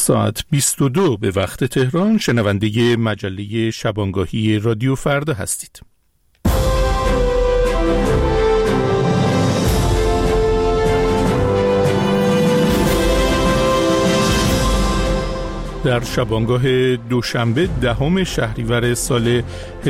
ساعت 22 به وقت تهران شنونده مجله شبانگاهی رادیو فردا هستید. در شبانگاه دوشنبه 10 شهریور سال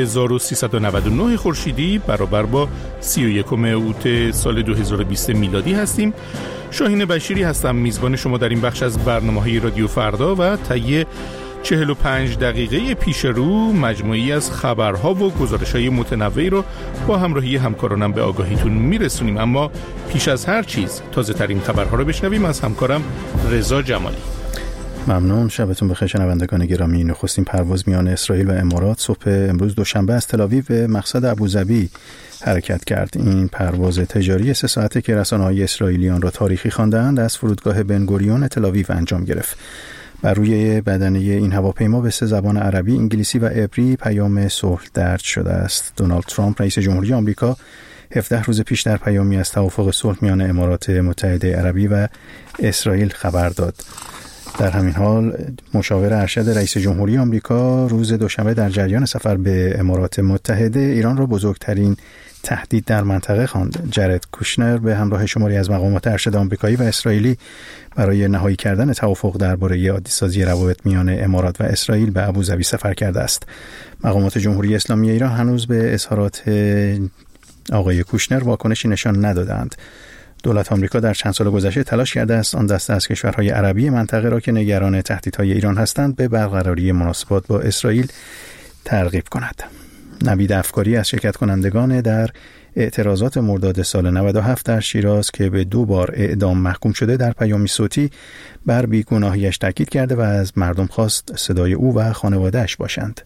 1399 خورشیدی برابر با 31 اوت سال 2020 میلادی هستیم. شاهین بشیری هستم، میزبان شما در این بخش از برنامه‌های رادیو فردا و طی 45 دقیقه پیش رو مجموعی از خبرها و گزارش‌های متنوعی رو با همراهی همکارانم به آگاهیتون میرسونیم. اما پیش از هر چیز تازه ترین خبرها رو بشنویم از همکارم رضا جمالی. ممنون. شبتون بخیر شنوندگان گرامی. نخستین پرواز میان اسرائیل و امارات صبح امروز دوشنبه از تل‌آویو به مقصد ابوظبی حرکت کرد. این پرواز تجاری 3 ساعته که رسانه‌های اسرائیلی آن را تاریخی خواندند از فرودگاه بنگوریون تل‌آویو انجام گرفت. بر روی بدنه این هواپیما به 3 زبان عربی، انگلیسی و عبری پیام صلح درج شده است. دونالد ترامپ رئیس جمهوری آمریکا 17 روز پیش در پیامی از توافق صلح میان امارات متحده عربی و اسرائیل خبر داد. در همین حال مشاور ارشد رئیس جمهوری آمریکا روز دوشنبه در جریان سفر به امارات متحده ایران را بزرگترین تهدید در منطقه خواند. جرد کوشنر به همراه شماری از مقامات ارشد آمریکایی و اسرائیلی برای نهایی کردن توافق درباره عادی‌سازی روابط میان امارات و اسرائیل به ابوظبی سفر کرده است. مقامات جمهوری اسلامی ایران هنوز به اظهارات آقای کوشنر واکنشی نشان ندادند. دولت آمریکا در چند سال گذشته تلاش کرده است آن دسته از کشورهای عربی منطقه را که نگران تهدیدهای ایران هستند به برقراری مناسبات با اسرائیل ترغیب کند. نوید افکاری از شرکت کنندگان در اعتراضات مرداد سال 97 در شیراز که به 2 بار اعدام محکوم شده در پیامی صوتی بر بیگناهیش تاکید کرده و از مردم خواست صدای او و خانواده‌اش باشند.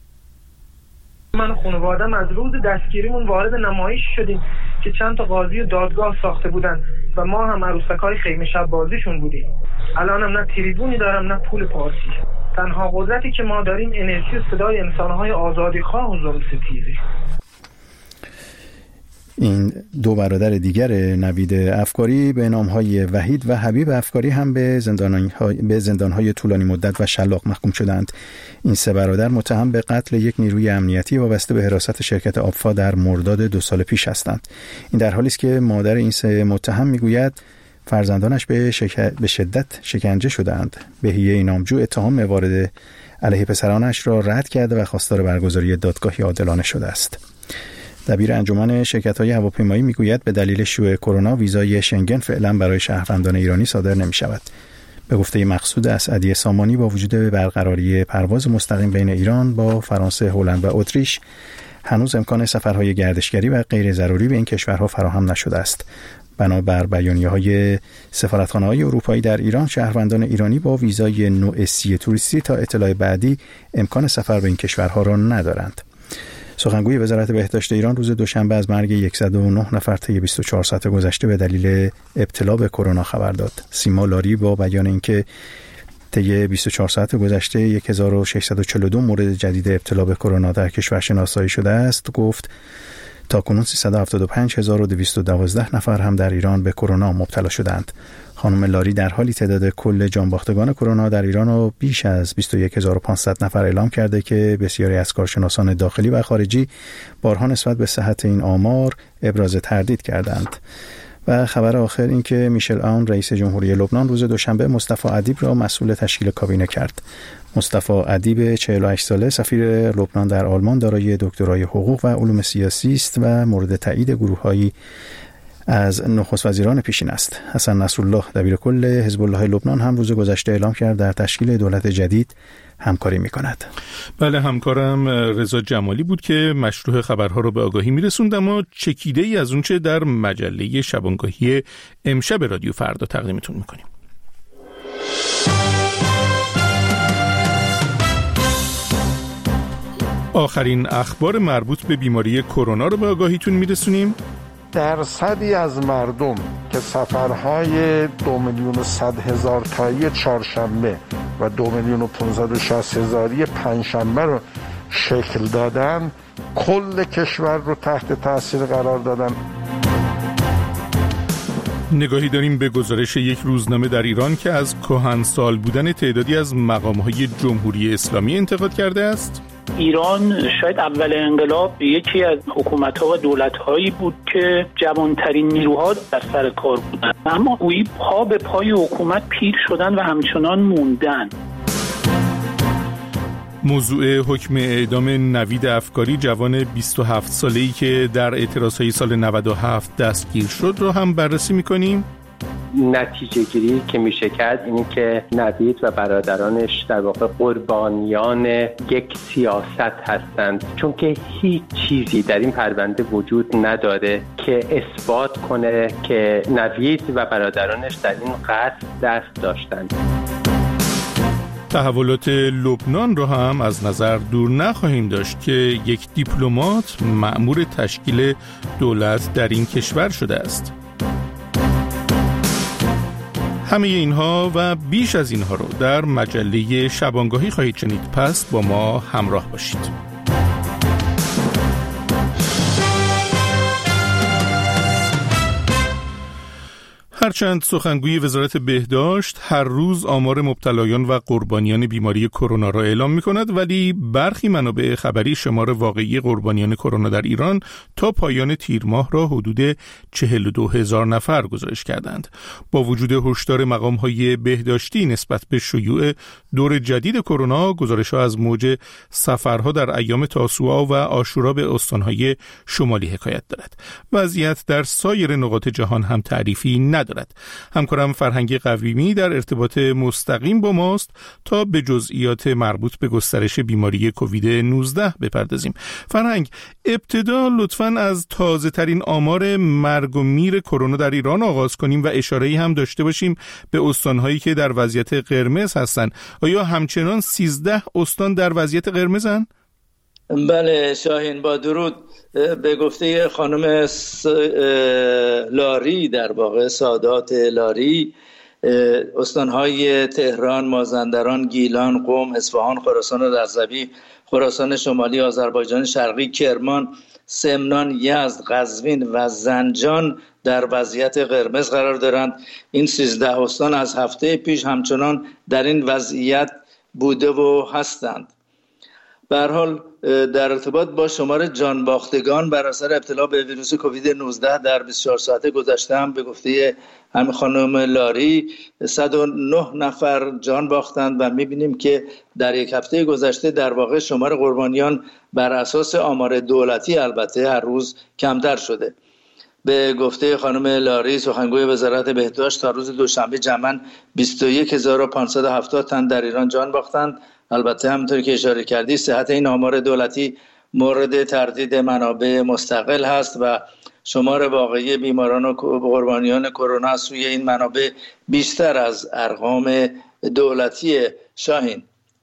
من و خانواده‌ام از روز دستگیریمون وارد نمایش شدیم که چند تا قاضی و دادگاه ساخته بودن و ما هم عروسکای خیمه شب بازیشون بودیم. الانم نه تریبونی دارم نه پول پارسی. تنها قدرتی که ما داریم انرژی و صدای انسان‌های آزادیخواه و ظلم‌ستیزی. این 2 برادر دیگر نوید افکاری به نام‌های وحید و حبیب افکاری هم به زندان‌های طولانی مدت و شلاق محکوم شدند. این 3 برادر متهم به قتل یک نیروی امنیتی وابسته به حراست شرکت آبفا در مرداد 2 سال پیش هستند. این در حالی است که مادر این 3 متهم میگوید فرزندانش به شدت شکنجه شدند. بهیه نامجو اتهام وارد علیه پسرانش را رد کرده و خواستار برگزاری دادگاهی عادلانه شده است. دبیر انجمن شرکت‌های هواپیمایی میگوید به دلیل شیوع کرونا ویزای شنگن فعلا برای شهروندان ایرانی صادر نمی‌شود. به گفته مقصود اسعدی سامانی با وجود برقراری پرواز مستقیم بین ایران با فرانسه، هلند و اتریش هنوز امکان سفرهای گردشگری و غیر ضروری به این کشورها فراهم نشده است. بنابر بیانیه‌های سفارتخانه‌های اروپایی در ایران، شهروندان ایرانی با ویزای نوع سی توریستی تا اطلاع بعدی امکان سفر به این کشورها را ندارند. سخنگوی وزارت بهداشت ایران روز دوشنبه از مرگ 109 نفر طی 24 ساعت گذشته به دلیل ابتلا به کرونا خبر داد. سیما لاری با بیان اینکه طی 24 ساعت گذشته 1642 مورد جدید ابتلا به کرونا در کشور شناسایی شده است، گفت تاکنون 375212 نفر هم در ایران به کرونا مبتلا شدند. خانم لاری در حالی تعداد کل جانباختگان کرونا در ایران را بیش از 21500 نفر اعلام کرده که بسیاری از کارشناسان داخلی و خارجی بارها نسبت به صحت این آمار ابراز تردید کردند. و خبر آخر این که میشل آون رئیس جمهوری لبنان روز دوشنبه مصطفی ادیب را مسئول تشکیل کابینه کرد. مصطفی ادیب 48 ساله سفیر لبنان در آلمان دارای دکترای حقوق و علوم سیاسی است و مورد تایید گروه‌هایی از نخست وزیران پیشین است. حسن نصرالله دبیر کل حزب الله لبنان هم روز گذشته اعلام کرد در تشکیل دولت جدید همکاری می‌کند. بله، همکارم رضا جمالی بود که مشروع خبرها رو به آگاهی می‌رسوند. اما چکیده‌ای از اونچه در مجله شبانگاهی امشب رادیو فردا تقدیمتون می‌کنیم. آخرین اخبار مربوط به بیماری کرونا رو به آگاهیتون می‌رسونیم. درصدی از مردم که سفرهای 2,100,000 تایی چهارشنبه و 2,560,000 پنجشنبه رو شکل دادن، کل کشور رو تحت تاثیر قرار دادن. نگاهی داریم به گزارش یک روزنامه در ایران که از کهنسال بودن تعدادی از مقام‌های جمهوری اسلامی انتقاد کرده است. ایران شاید اول انقلاب یکی از حکومت‌ها و دولت‌هایی بود که جوانترین نیروها در سر کار بودن، اما گویی پا به پای حکومت پیر شدن و همچنان موندن. موضوع حکم اعدام نوید افکاری، جوان 27 ساله‌ای که در اعتراضهای سال 97 دستگیر شد رو هم بررسی می‌کنیم. نتیجه گیری که میشه کرد اینه که نوید و برادرانش در واقع قربانیان یک سیاست هستند، چون که هیچ چیزی در این پرونده وجود نداره که اثبات کنه که نوید و برادرانش در این قتل دست داشتند. تحولات لبنان را هم از نظر دور نخواهیم داشت که یک دیپلمات مأمور تشکیل دولت در این کشور شده است. همه اینها و بیش از اینها رو در مجله شبانگاهی خواهید شنید، پس با ما همراه باشید. هرچند سخنگوی وزارت بهداشت هر روز آمار مبتلایان و قربانیان بیماری کرونا را اعلام می‌کند، ولی برخی منابع خبری شمار واقعی قربانیان کرونا در ایران تا پایان تیر ماه را حدود 42,000 نفر گزارش کردند. با وجود هشدار مقام‌های بهداشتی نسبت به شیوع دور جدید کرونا، گزارش‌ها از موج سفرها در ایام تاسوعا و عاشورا به استان‌های شمالی حکایت دارد. وضعیت در سایر نقاط جهان هم تعریفی ندارد. همکارم فرهنگ قویمی در ارتباط مستقیم با ماست تا به جزئیات مربوط به گسترش بیماری کووید 19 بپردازیم. فرهنگ، ابتدا لطفاً از تازه ترین آمار مرگ و میر کرونا در ایران آغاز کنیم و اشاره‌ای هم داشته باشیم به استان‌هایی که در وضعیت قرمز هستند. آیا همچنان 13 استان در وضعیت قرمزن؟ بله شاهین، با درود. به گفته خانم لاری، در واقع سادات لاری، استانهای تهران، مازندران، گیلان، قم، اصفهان، خراسان رضوی، خراسان شمالی، آذربایجان شرقی، کرمان، سمنان، یزد، قزوین و زنجان در وضعیت قرمز قرار دارند. این 13 استان از هفته پیش همچنان در این وضعیت بوده و هستند. به هر حال در ارتباط با شمار جانباختگان بر اثر ابتلا به ویروس کووید 19 در 24 ساعت گذشته هم به گفته همین خانم لاری 109 نفر جان باختند و می‌بینیم که در یک هفته گذشته در واقع شمار قربانیان بر اساس آمار دولتی البته هر روز کمتر شده. به گفته خانم لاری، سخنگوی وزارت بهداشت، تا روز دوشنبه جمعاً 21570 تن در ایران جان باختند. البته همونطور که اشاره کردی صحت این آمار دولتی مورد تردید منابع مستقل هست و شمار واقعی بیماران و قربانیان کرونا از سوی این منابع بیشتر از ارقام دولتی. شاهین،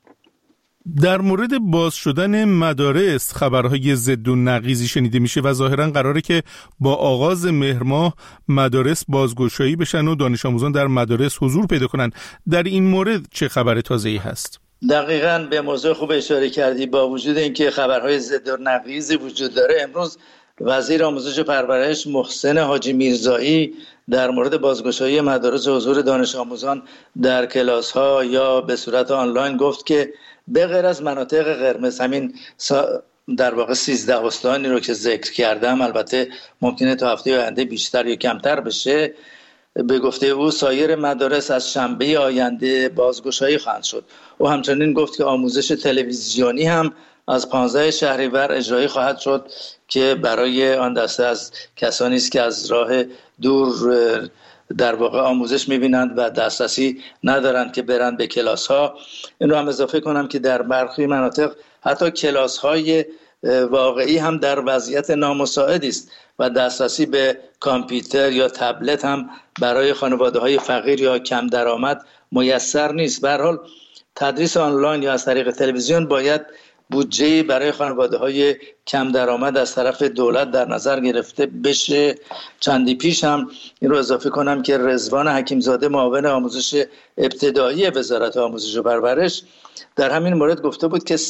در مورد باز شدن مدارس خبرهای ضد و نقیضی شنیده میشه و ظاهرا قراره که با آغاز مهر ماه مدارس بازگشایی بشن و دانش آموزان در مدارس حضور پیدا کنن. در این مورد چه خبر تازه‌ای هست؟ دقیقاً به موضوع خوب اشاره کردی. با وجود اینکه خبرهای ضد و نقیضی وجود داره، امروز وزیر آموزش و پرورش محسن حاجی میرزایی در مورد بازگشایی مدارس و حضور دانش آموزان در کلاس‌ها یا به صورت آنلاین گفت که به غیر از مناطق قرمز، همین در واقع 13 استانی رو که ذکر کردم، البته ممکنه تا هفته آینده بیشتر یا کمتر بشه، به گفته او سایر مدارس از شنبه آینده بازگشایی خواهند شد. او همچنین گفت که آموزش تلویزیونی هم از 15 شهریور اجرایی خواهد شد که برای آن دسته از کسانی است که از راه دور در واقع آموزش می‌بینند و دسترسی ندارند که برند به کلاس‌ها. این رو هم اضافه کنم که در برخی مناطق حتی کلاس‌های واقعی هم در وضعیت نامساعدی است و دسترسی به کامپیوتر یا تبلت هم برای خانواده‌های فقیر یا کم درآمد میسر نیست. به هر حال تدریس آنلاین یا از طریق تلویزیون باید بودجه برای خانواده‌های کم درآمد از طرف دولت در نظر گرفته بشه. چندی پیش هم این رو اضافه کنم که رضوان حکیمزاده، معاون آموزش ابتدایی وزارت آموزش و پرورش، در همین مورد گفته بود که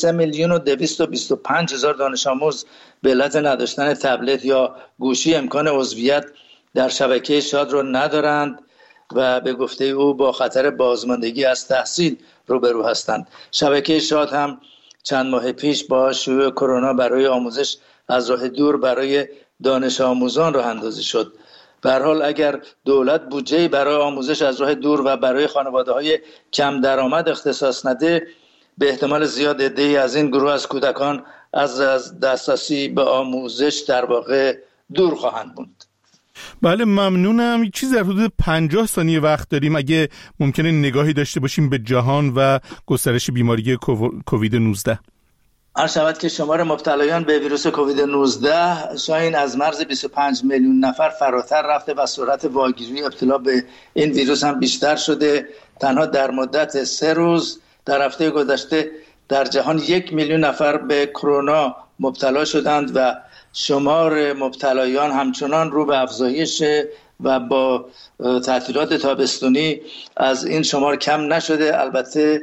3,225,000 دانش آموز به علت نداشتن تبلت یا گوشی امکان عضویت در شبکه شاد رو ندارند و به گفته او با خطر بازماندگی از تحصیل روبرو هستند. شبکه شاد هم چند ماه پیش با شیوع کرونا برای آموزش از راه دور برای دانش آموزان راه اندازی شد. به هر حال اگر دولت بودجه برای آموزش از راه دور و برای خانواده‌های کم درآمد اختصاص نده، به احتمال زیاد عده‌ای از این گروه از کودکان از دسترسی به آموزش در واقع دور خواهند بود. بله ممنونم. چیز در حدود 50 ثانیه وقت داریم، اگه ممکنه نگاهی داشته باشیم به جهان و گسترش بیماری کووید 19. عرض شود که شمار مبتلایان به ویروس کووید 19 شاید از مرز 25 میلیون نفر فراتر رفته و سرعت واگیری ابتلا به این ویروس هم بیشتر شده. تنها در مدت 3 روز در هفته گذشته در جهان 1 میلیون نفر به کرونا مبتلا شدند و شمار مبتلایان همچنان رو به افزایش و با تعطیلات تابستونی از این شمار کم نشده. البته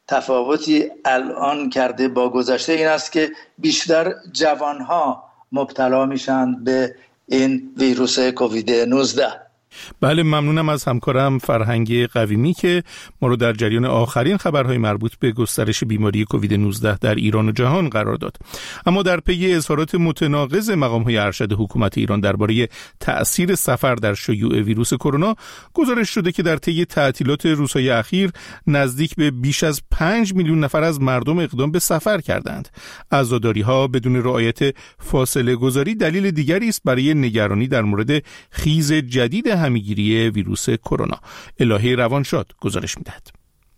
تفاوتی الان کرده با گذشته این است که بیشتر جوانها مبتلا میشن به این ویروس کووید 19. بله ممنونم از همکارم فرهنگ قویمی که ما رو در جریان آخرین خبرهای مربوط به گسترش بیماری کووید 19 در ایران و جهان قرار داد. اما در پی اظهارات متناقض مقام‌های ارشد حکومت ایران درباره تأثیر سفر در شیوع ویروس کرونا، گزارش شده که در طی تعطیلات روزهای اخیر نزدیک به بیش از 5 میلیون نفر از مردم اقدام به سفر کردند. عزاداری‌ها بدون رعایت فاصله گذاری دلیل دیگری است برای نگرانی در مورد خیز جدید همیگیری ویروس کرونا. الهه روانشاد گزارش می‌دهد.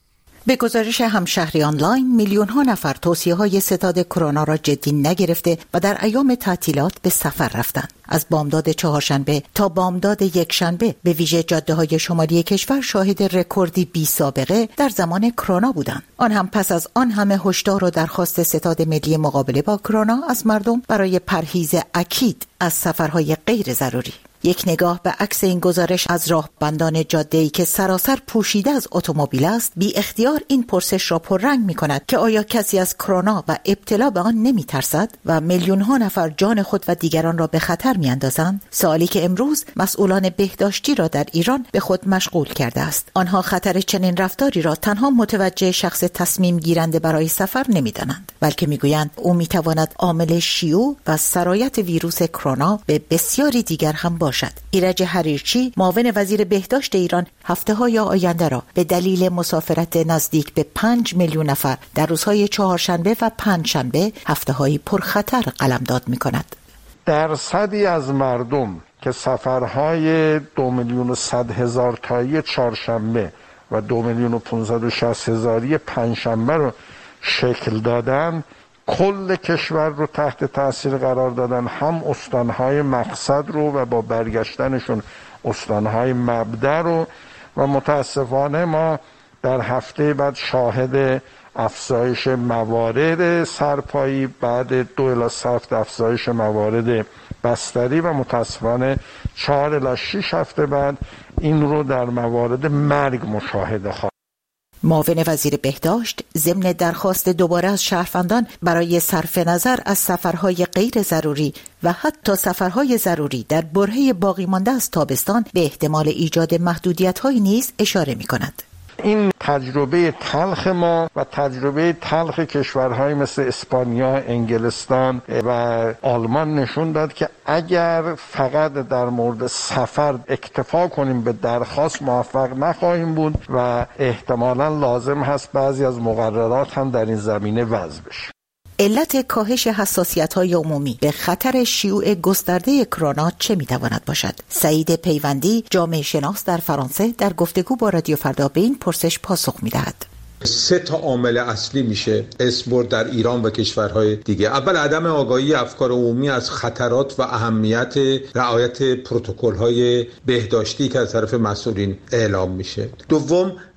به گزارش همشهری آنلاین، میلیون‌ها نفر توصیه‌های ستاد کرونا را جدی نگرفته و در ایام تعطیلات به سفر رفتند. از بامداد چهارشنبه تا بامداد یکشنبه به ویژه جاده‌های شمالی کشور شاهد رکوردی بی سابقه در زمان کرونا بودند. آن هم پس از آن همه هشدار و درخواست ستاد ملی مقابله با کرونا از مردم برای پرهیز اکید از سفرهای غیر ضروری. یک نگاه به عکس این گزارش از راهبندان جاده‌ای که سراسر پوشیده از اتومبیل است، بی اختیار این پرسش را پررنگ می‌کند که آیا کسی از کرونا و ابتلا به آن نمی‌ترسد و میلیون‌ها نفر جان خود و دیگران را به خطر می‌اندازند؟ سوالی که امروز مسئولان بهداشتی را در ایران به خود مشغول کرده است. آنها خطر چنین رفتاری را تنها متوجه شخص تصمیم گیرنده برای سفر نمی‌دانند، بلکه می‌گویند او می‌تواند عامل شیوع و سرایت ویروس کرونا به بسیاری دیگر هم باشد. ایرج حریرچی، معاون وزیر بهداشت ایران، هفته‌های آینده را به دلیل مسافرت نزدیک به 5 میلیون نفر در روزهای چهارشنبه و پنجشنبه هفته‌های پرخطر قلمداد می‌کند. درصدی از مردم که سفرهای 2,100,000 تایی چهارشنبه و 2,560,000 پنجشنبه رو شکل دادن، کل کشور رو تحت تاثیر قرار دادن، هم استانهای مقصد رو و با برگشتنشون استانهای مبدأ رو، و متاسفانه ما در هفته بعد شاهد افزایش موارد سرپایی بعد 2 الی 3 هفته افزایش موارد بستری و متاسفانه 4 الی 6 هفته بعد این رو در موارد مرگ مشاهده خواهد. معاون وزیر بهداشت ضمن درخواست دوباره از شهروندان برای صرف نظر از سفرهای غیر ضروری و حتی سفرهای ضروری در برهه باقی مانده از تابستان به احتمال ایجاد محدودیت‌های نیز اشاره می‌کند. این تجربه تلخ ما و تجربه تلخ کشورهای مثل اسپانیا، انگلستان و آلمان نشون داد که اگر فقط در مورد سفر اکتفا کنیم به درخواست موفق نخواهیم بود و احتمالاً لازم هست بعضی از مقررات هم در این زمینه وضع بشه. علت کاهش حساسیت‌های عمومی به خطر شیوع گسترده کرونا چه می‌تواند باشد؟ سعید پیوندی، جامعه شناس در فرانسه، در گفتگو با رادیو فردا به این پرسش پاسخ می‌دهد. 3 عامل اصلی میشه اسم برد در ایران و کشورهای دیگه. اول عدم آگاهی افکار عمومی از خطرات و اهمیت رعایت پروتکل‌های بهداشتی که از طرف مسئولین اعلام میشه. دوم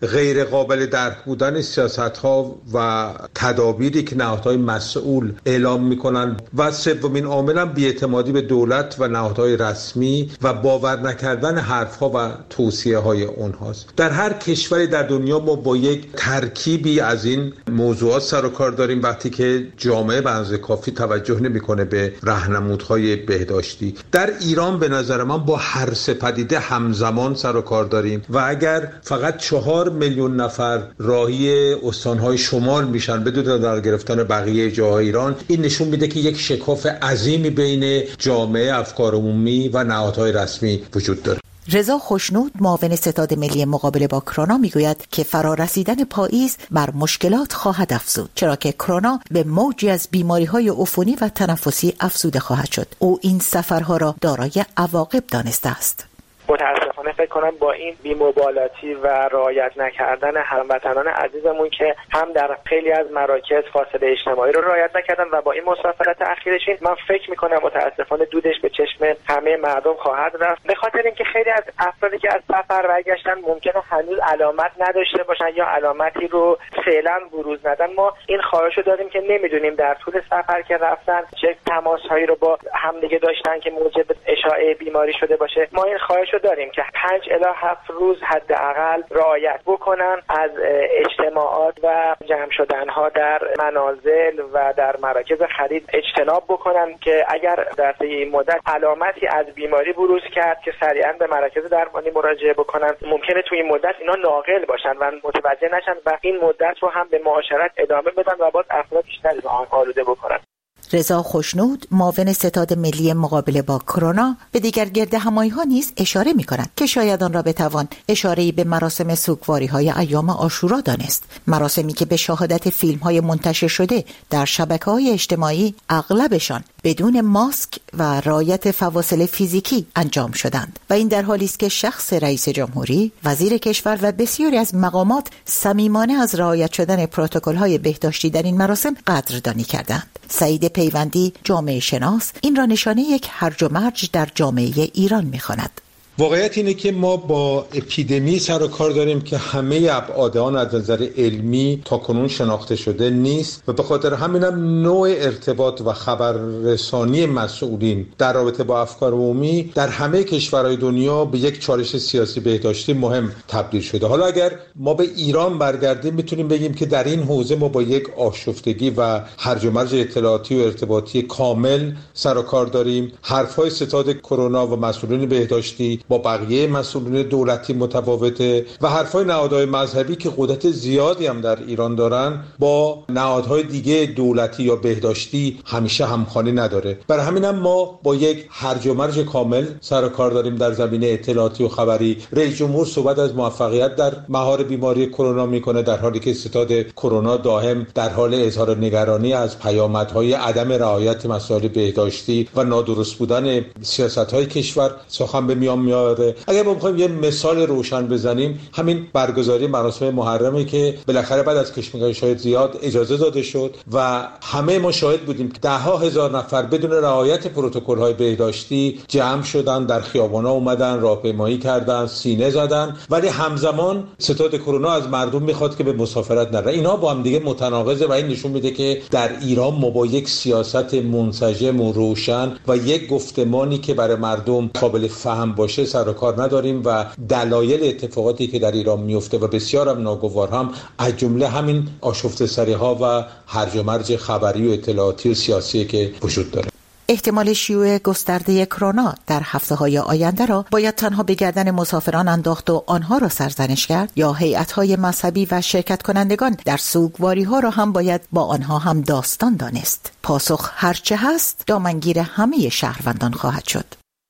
غیر قابل درک بودن سیاست‌ها و تدابیری که نهادهای مسئول اعلام می‌کنند و سومین عامل هم بی‌اعتمادی به دولت و نهادهای رسمی و باور نکردن حرف‌ها و توصیه‌های اونهاست. در هر کشوری در دنیا ما با یک ترکیبی از این موضوعات سر و کار داریم وقتی که جامعه به اندازه کافی توجه نمی‌کنه به راهنمودهای بهداشتی. در ایران به نظر من با هر سه پدیده همزمان سر و کار داریم و اگر فقط 4 میلیون نفر راهی استان‌های شمال میشن بدون در گرفتن بقیه جاهای ایران، این نشون میده که یک شکاف عظیمی بین جامعه، افکار عمومی و نهادهای رسمی وجود داره. رضا خوشنود، معاون ستاد ملی مقابله با کرونا، میگوید که فرارسیدن پاییز بر مشکلات خواهد افزود، چرا که کرونا به موجی از بیماری‌های عفونی و تنفسی افزوده خواهد شد. او این سفرها را دارای عواقب دانسته است. متاسفانه فکر کنم با این بی‌مبالاتی و رعایت نکردن هموطنان عزیزمون که هم در خیلی از مراکز فاصله اجتماعی رو رعایت نکردن و با این مسافرت اخیرشین، من فکر میکنم متاسفانه دودش به چشم همه مردم خواهد رفت، به خاطر اینکه خیلی از افرادی که از سفر برگشتن ممکنه هنوز علامت نداشته باشن یا علامتی رو فعلا بروز ندن. ما این خواهش رو داریم که نمیدونیم در طول سفر که رفتن چه تماس‌هایی رو با همدیگه داشتن که موجب اشاعه بیماری شده باشه. ما این خواهش رو داریم که 5 الی 7 روز حداقل رعایت بکنن از اجتماعات و جمع شدنها در منازل و در مراکز خرید اجتناب بکنن که اگر در این مدت علامتی از بیماری بروز کرد که سریعا به مراکز درمانی مراجعه بکنن. ممکنه توی این مدت اینا ناقل باشن و متوجه نشن و این مدت رو هم به معاشرت ادامه بدن و باز افراد بیشتری به آن آلوده بکنن. رضا خوشنود، معاون ستاد ملی مقابله با کرونا، به دیگر گردهمایی‌ها نیز اشاره می‌کند که شاید آن را بتوان اشاره‌ای به مراسم سوگواری‌های ایام عاشورا دانست، مراسمی که به شهادت فیلم‌های منتشر شده در شبکه‌های اجتماعی اغلبشان بدون ماسک و رعایت فواصل فیزیکی انجام شدند و این در حالی است که شخص رئیس جمهوری، وزیر کشور و بسیاری از مقامات صمیمانه از رعایت شدن پروتکل‌های بهداشتی در این مراسم قدردانی کردند. سعید پیوندی، جامعه شناس، این را نشانه یک هرج و مرج در جامعه ایران می‌خواند. واقعیت اینه که ما با اپیدمی سر و کار داریم که همه ابعاد آن از نظر علمی تاکنون شناخته شده نیست و به خاطر همینم نوع ارتباط و خبررسانی مسئولین در رابطه با افکار عمومی در همه کشورهای دنیا به یک چالش سیاسی بهداشتی مهم تبدیل شده. حالا اگر ما به ایران برگردیم میتونیم بگیم که در این حوزه ما با یک آشفتگی و هرج و مرج اطلاعاتی و ارتباطی کامل سر و کار داریم. حرف‌های ستاد کرونا و مسئولین بهداشتی با بقیه مسئولین دولتی متفاوته و حرفای نهادهای مذهبی که قدرت زیادی هم در ایران دارن با نهادهای دیگه دولتی یا بهداشتی همیشه همخوانی نداره. برای همین هم ما با یک هرج و مرج کامل سر و کار داریم در زمینه اطلاعاتی و خبری. رئیس جمهور صحبت از موفقیت در مهار بیماری کرونا میکنه در حالی که ستاد کرونا دائم در حال اظهار نگرانی از پیامدهای عدم رعایت مسائل بهداشتی و نادرست بودن سیاست‌های کشور سخن به میان میاره. اگر ما بخوایم یه مثال روشن بزنیم، همین برگزاری مراسم محرمه که بالاخره بعد از کشمکش‌های زیاد اجازه داده شد و همه ما شاهد بودیم که 10,000 نفر بدون رعایت پروتکل‌های بهداشتی جمع شدن، در خیابان‌ها اومدن، راهپیمایی کردن، سینه زدن، ولی همزمان ستاد کرونا از مردم میخواد که به مسافرت نره. اینا با هم دیگه متناقضه و این نشون میده که در ایران ما با یک سیاست منسجم و روشن و یک گفتمانی که برای مردم قابل فهم باشه سر و کار نداریم و دلایل اتفاقاتی که در ایران میفته و بسیار هم ناگوار هم از جمله همین آشفته سری‌ها و هرج و مرج خبری و اطلاعاتی و سیاسی که وجود داره. احتمال شیوع گسترده کرونا در هفته‌های آینده را باید تنها به گردن مسافران انداخت و آنها را سرزنش کرد یا هیئت‌های مذهبی و شرکت کنندگان در سوگواری‌ها را هم باید با آنها هم داستان دانست؟ پاسخ هرچه هست دامنگیر همه شهروندان خواهد شد.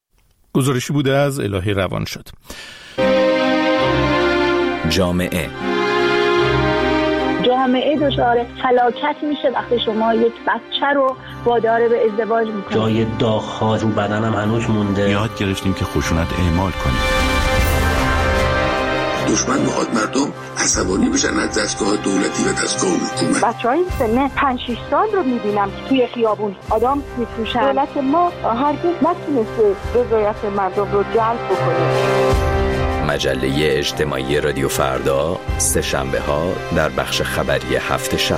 گزارشی بوده از الهی روان شد. جامعه دچار فلاکت میشه وقتی شما یک بچه رو وادار به ازدواج میکنید. جای داغ‌ها رو بدنم هنوز مونده. یاد گرفتیم که خشونت اعمال کنیم. دشمن میخواد مردم عصبانی بشن از دستگاه دولتی و دستگاه حکومت. بچهای سن 5-6 سال رو میبینم که توی خیابون آدم میفروشن. دولت ما هرگز نتونسته رضایت مردم رو جلب بکنه. مجله اجتماعی رادیو فردا سه شنبه ها در بخش خبری هفت شب.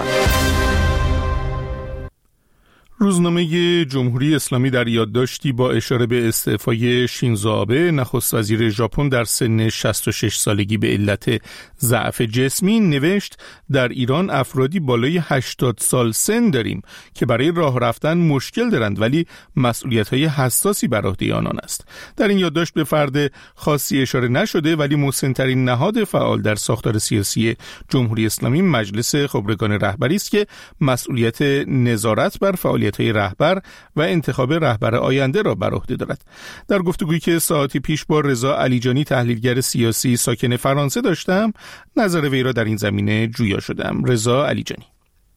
روزنامه جمهوری اسلامی در یادداشتی با اشاره به استعفای شینزو آبه نخست وزیر ژاپن در سن 66 سالگی به علت ضعف جسمی نوشت در ایران افرادی بالای 80 سال سن داریم که برای راه رفتن مشکل دارند ولی مسئولیت‌های حساسی بر عهده آنان است. در این یادداشت به فرد خاصی اشاره نشده ولی مسن‌ترین نهاد فعال در ساختار سیاسی جمهوری اسلامی مجلس خبرگان رهبری است که مسئولیت نظارت بر فعالیت‌های رهبر و انتخاب رهبر آینده را بر عهده دارد. در گفتگویی که ساعتی پیش با رضا علیجانی تحلیلگر سیاسی ساکن فرانسه داشتم، نظر وی را در این زمینه جویا شدم. رضا علیجانی: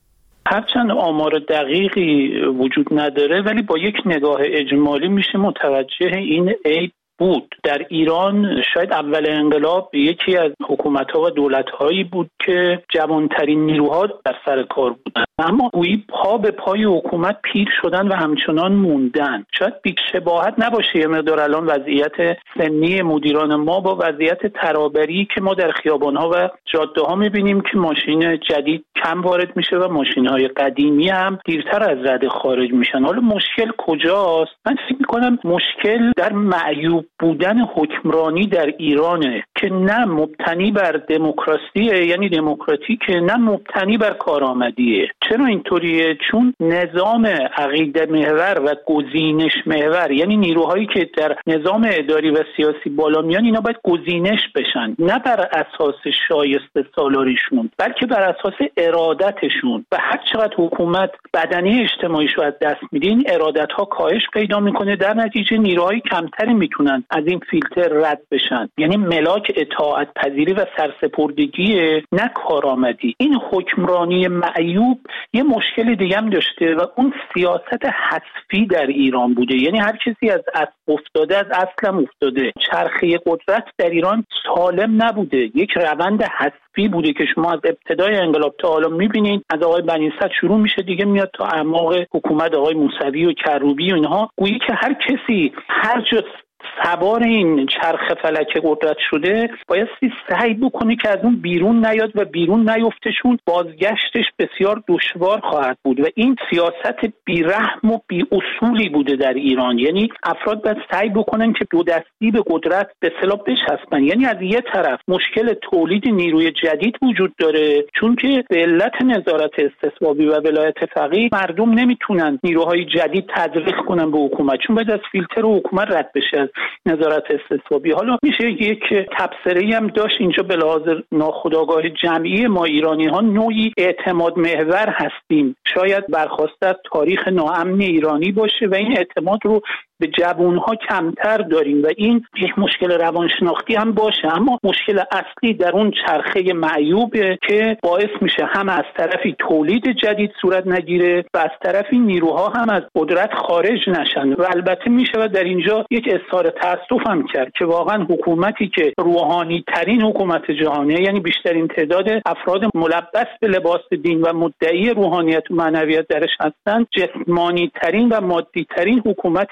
هرچند آمار دقیقی وجود نداره ولی با یک نگاه اجمالی میشه متوجه این عیب بود. در ایران شاید اول انقلاب یکی از حکومت‌ها و دولت‌هایی بود که جوانترین نیروها در سر کار بودن، اما گویی پا به پای حکومت پیر شدن و همچنان موندن. شاید بی‌شباهت نباشه یه مقدار الان وضعیت سنی مدیران ما با وضعیت ترابری که ما در خیابان‌ها و جاده‌ها می‌بینیم که ماشین جدید کم وارد میشه و ماشین‌های قدیمی هم دیرتر از رده خارج میشن. حالا مشکل کجاست؟ من فکر می‌کنم مشکل در معیوب بودن حکمرانی در ایرانه که نه مبتنی بر دموکراسیه، یعنی دموکراتیکه، نه مبتنی بر کارآمدیه. چرا اینطوریه؟ چون نظام عقیده محور و گزینش محور، یعنی نیروهایی که در نظام اداری و سیاسی بالا میان، اینا باید گزینش بشن، نه بر اساس شایسته سالاریشون بلکه بر اساس ارادتشون. و هر چقدر حکومت بدنی اجتماعیشو از دست میده این ارادت‌ها کاهش پیدا میکنه، در نتیجه نیروهای کمتری میتونن از این فیلتر رد بشن. یعنی ملاک اطاعت پذیری و سرسپردگی، نه کارآمدی. این حکمرانی معیوب یه مشکل دیگه هم داشته و اون سیاست حذفی در ایران بوده. یعنی هر کسی از اسب افتاده از اصلم افتاده. چرخه قدرت در ایران سالم نبوده، یک روند حذفی بوده که شما از ابتدای انقلاب تا حالا میبینید. از آقای بنی صدر شروع میشه دیگه میاد تا اعماق حکومت آقای موسوی و کروبی و اینها. گویی که هر کسی هر جا سوار این چرخ فلک قدرت شده بایستی سعی بکنه که از اون بیرون نیاد و بیرون نیفتشون بازگشتش بسیار دشوار خواهد بود. و این سیاست بیرحم و بی اصولی بوده در ایران. یعنی افراد باید سعی بکنن که دو دستی به قدرت به اصطلاح بچسبن. یعنی از یه طرف مشکل تولید نیروی جدید وجود داره، چون که به علت نظارت استصوابی و ولایت فقیه مردم نمیتونن نیروهای جدید تزریق کنن به حکومت، چون باید از فیلتر حکومت رد بشه، نظارت استصوابی. حالا میشه یک تبصره‌ای هم داشت اینجا به لحاظ ناخودآگاه جمعی ما ایرانی ها نوعی اعتماد محور هستیم. شاید برخواسته از تاریخ ناامن ایرانی باشه و این اعتماد رو به جوانها کمتر داریم و این یک مشکل روانشناختی هم باشه. اما مشکل اصلی در اون چرخه معیوبه که باعث میشه هم از طرفی تولید جدید صورت نگیره و از طرفی نیروها هم از قدرت خارج نشن. و البته میشه در اینجا یک اظهار تأسف هم کرد که واقعا حکومتی که روحانی ترین حکومت جهانیه، یعنی بیشترین تعداد افراد ملبس به لباس دین و مدعی روحانیت و معنویت درش هستن، جسمانی ترین و مادی ترین حکومت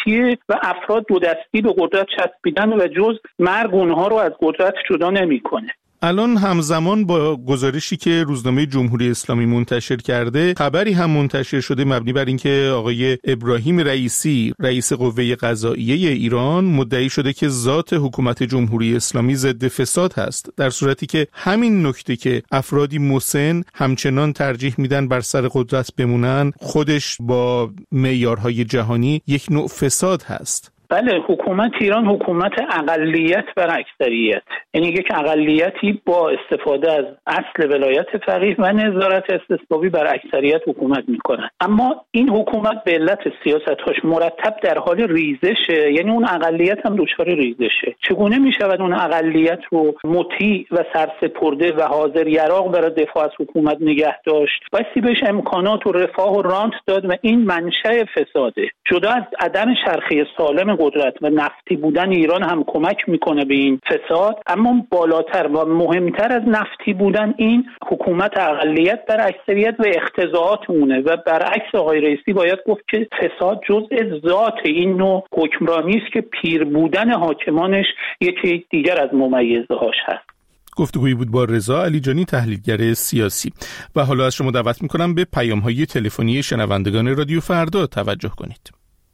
و افراد دو دستی به قدرت چسبیدن و جز مرگ اونها رو از قدرت جدا نمی‌کنه. الان همزمان با گزارشی که روزنامه جمهوری اسلامی منتشر کرده، خبری هم منتشر شده مبنی بر اینکه آقای ابراهیم رئیسی رئیس قوه قضاییه ایران مدعی شده که ذات حکومت جمهوری اسلامی ضد فساد هست، در صورتی که همین نکته که افرادی مسن همچنان ترجیح میدن بر سر قدرت بمونن خودش با معیارهای جهانی یک نوع فساد هست. بله، حکومت ایران حکومت اقلیت بر اکثریت، یعنی یک اقلیتی با استفاده از اصل ولایت فقیه و نظارت استصوابی بر اکثریت حکومت میکنن. اما این حکومت به علت سیاست‌هاش مرتب در حال ریزشه، یعنی اون اقلیت هم دچار ریزشه. چگونه میشود اون اقلیت رو مطیع و سرسپرده و حاضر یراق برای دفاع از حکومت نگه داشت؟ بایستی بهش امکانات و رفاه و رانت داد و این منشأ فساده. جدا از عدم چرخه سالم قدرت و نفتی بودن ایران هم کمک میکنه به این فساد، اما بالاتر و مهمتر از نفتی بودن این حکومت اقلیت بر اکثریت و اقتضاعات اونه و برعکس آقای رئیسی باید گفت که فساد جزء ذات این نوع حکمرانی است که پیر بودن حاکمانش یکی دیگر از ممیزه‌هاش هست. گفتگویی بود با رضا علیجانی، تحلیلگر سیاسی. و حالا از شما دعوت میکنم به پیام‌های تلفنی شنوندگان رادیو فردا توجه کنید.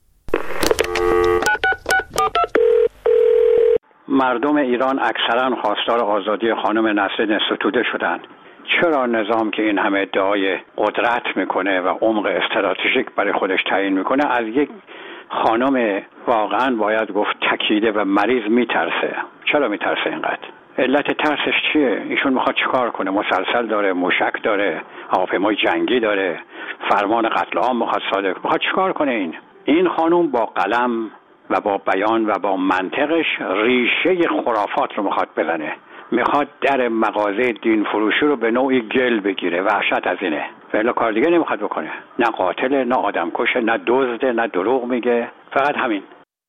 مردم ایران اکثرا خواستار آزادی خانم نسرین ستوده شدند. چرا نظام که این همه ادعای قدرت میکنه و عمق استراتژیک برای خودش تعیین میکنه از یک خانم واقعا باید گفت تکیده و مریض میترسه؟ چرا میترسه اینقدر؟ علت ترسش چیه؟ ایشون میخواد چیکار کنه؟ مسلسل داره، موشک داره، هواپیمای جنگی داره، فرمان قتل عام میخواد صادر، میخواد چیکار کنه؟ این خانم با قلم و با بیان و با منطقش ریشه خرافات رو میخواد بزنه. میخواد در مغازه دین فروشی رو به نوعی گل بگیره. وحشت از اینه. ولی کار دیگه نمیخواد بکنه. نه قاتله، نه آدمکشه، نه دزده، نه دروغ میگه. فقط همین.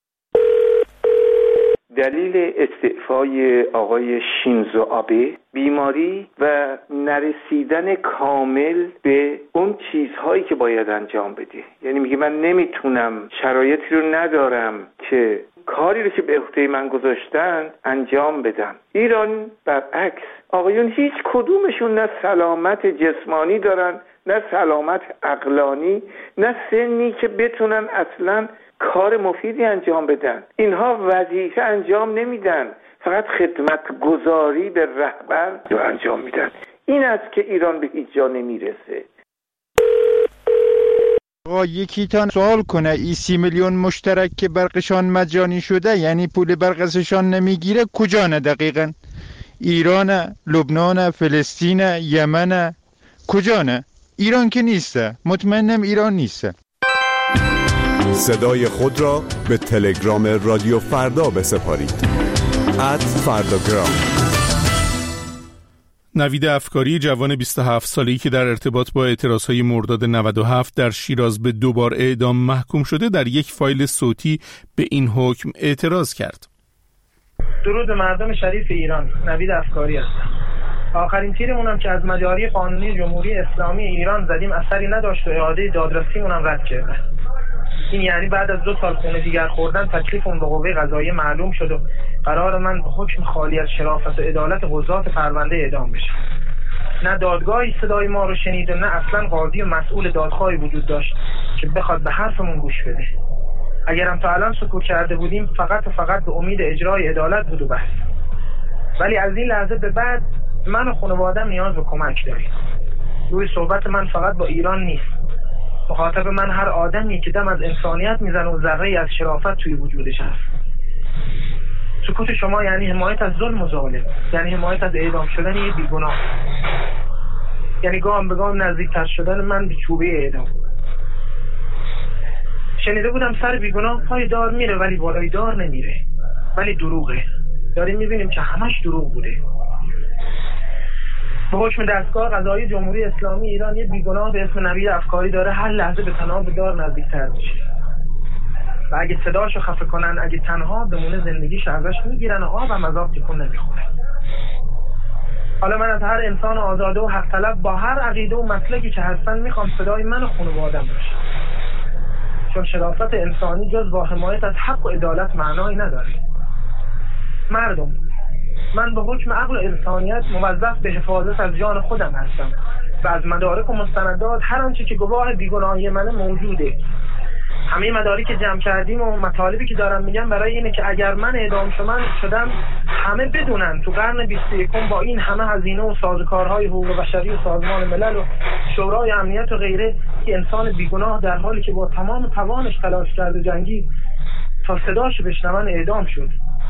دلیل استعفای آقای شینزو آبه بیماری و نرسیدن کامل به اون چیزهایی که باید انجام بده. یعنی میگه من نمیتونم، شرایطی رو ندارم که کاری رو که به عهده من گذاشتن انجام بدم. ایران برعکس، آقایون هیچ کدومشون نه سلامت جسمانی دارن، نه سلامت عقلانی، نه سنی که بتونن اصلا کار مفیدی انجام بدن. اینها وظیفه انجام نمیدن، فقط خدمت گذاری به رهبر رو انجام میدن. این است که ایران به هیچ جا نمیرسه. یکی تان سوال کنه ای 30 میلیون مشترک که برقشان مجانی شده، یعنی پول برق ازشان نمیگیره، کجانه دقیقاً؟ ایران، لبنان، فلسطین، یمن، کجانه؟ ایران که نیسته. مطمئنم ایران نیسته. صدای خود را به تلگرام رادیو فردا بسپارید. @فرداگرام. نوید افکاری، جوان 27 ساله‌ای که در ارتباط با اعتراضهای مرداد 97 در شیراز به 2 بار اعدام محکوم شده، در یک فایل صوتی به این حکم اعتراض کرد. درود به مردم شریف ایران. نوید افکاری هستم. آخرین تیرمون هم که از مجاری قانونی جمهوری اسلامی ایران زدیم اثری نداشت و اعاده دادرسیمون هم رد کرده. این یعنی بعد از 2 سال خون دیگر خوردن تکلیف اون به قوه قضاییه معلوم شد و قرار من به حکم خالی از شرافت و عدالت قضات پرونده اعدام بشم. نه دادگاهی صدای ما رو شنید و نه اصلا قاضی و مسئول دادخواهی وجود داشت که بخواد به حرفمون گوش بده. اگرم تا الان سکوت کرده بودیم فقط و فقط به امید اجرای عدالت بود و بس. ولی از این لحظه به بعد من و خانواده‌ام نیاز به کمک داریم. روی صحبت من فقط با ایران نیست. مخاطب من هر آدمی که دم از انسانیت میزنه و ذره‌ای از شرافت توی وجودش هست. سکوت شما یعنی حمایت از ظلم و ظالم، یعنی حمایت از اعدام شدن یه بیگناه، یعنی گام به گام نزدیکتر شدن من به چوبه اعدام. شنیده بودم سر بیگناه پای دار میره ولی بالای دار نمیره، ولی دروغه. داریم میبینیم که همش دروغ بوده. به حکم دستگاه قضایی جمهوری اسلامی ایران یه بیگناه به اسم نوید افکاری داره هر لحظه به تناب دار نزدیکتر میشه و اگه صداشو خفه کنن، اگه تنها بمونه، زندگیش ازش میگیرن و آبم از آب تکون نمیخوره. حالا من از هر انسان آزاده و حق طلب با هر عقیده و مسلکی که هستن میخوام صدای من و خانواده‌ام باشه، چون شرافت انسانی جز با حمایت از حق و عدالت معنایی نداره. مردم، من به حکم عقل و انسانیت موظف به حفاظت از جان خودم هستم و از مدارک و مستندات هر آنچه که گواه بیگناهی من موجوده. همه مدارکی که جمع کردیم و مطالبی که دارم میگم برای اینه که اگر من اعدام شدم همه بدونن تو قرن 21 با این همه هزینه و سازوکارهای حقوق بشری و سازمان ملل و شورای امنیت و غیره که انسان بیگناه در حالی که با تمام توانش تلاش کرد و جنگید تا صداش بشنون اعدام شد.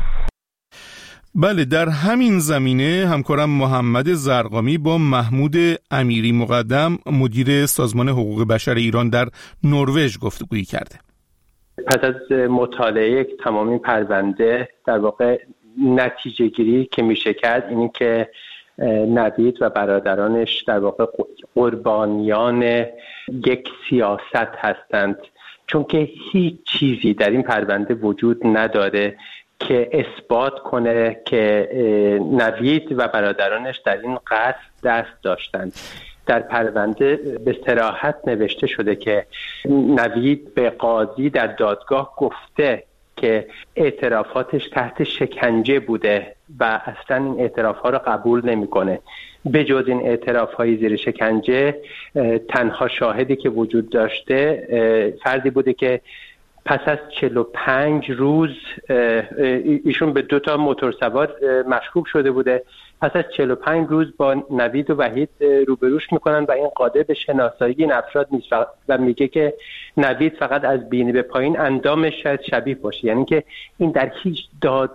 بله، در همین زمینه همکارم محمد زرقامی با محمود امیری مقدم، مدیر سازمان حقوق بشر ایران در نروژ، گفتگویی کرده. پس از مطالعه تمامی پرونده در واقع نتیجه گیری که میشه کرد اینی که نوید و برادرانش در واقع قربانیان یک سیاست هستند، چون که هیچ چیزی در این پرونده وجود نداره که اثبات کنه که نوید و برادرانش در این قتل دست داشتند. در پرونده به صراحت نوشته شده که نوید به قاضی در دادگاه گفته که اعترافاتش تحت شکنجه بوده و اصلا این اعترافها رو قبول نمیکنه. به جز این اعترافهای زیر شکنجه تنها شاهدی که وجود داشته فردی بوده که پس از 45 روز ایشون به 2 موتورسوار مشکوک شده بوده. پس از 45 روز با نوید و وحید روبروش میکنن و این قادر به شناسایی این افراد نیست و میگه که نوید فقط از بینی به پایین اندامش شاید شبیه باشه. یعنی که این در هیچ